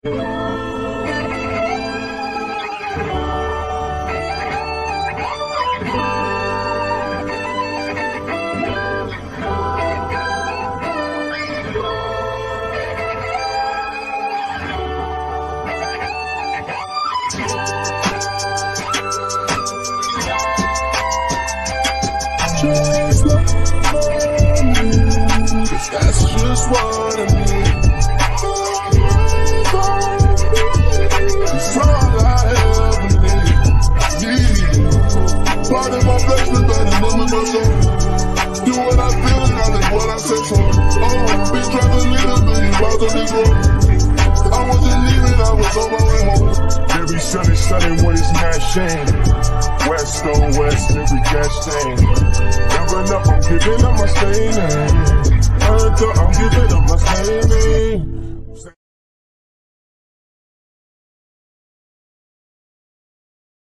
That's just what I need. It's all I ever need. Part of my flesh, but better than with my soul. Do what I feel and I live what I say so. Oh, been traveling a little bit about on this road. I wasn't leaving, I was on my way home. Every Sunday when it's not shame. West on west, every cash chain. Never up, I'm giving up my stay name. I'm giving up my stay name.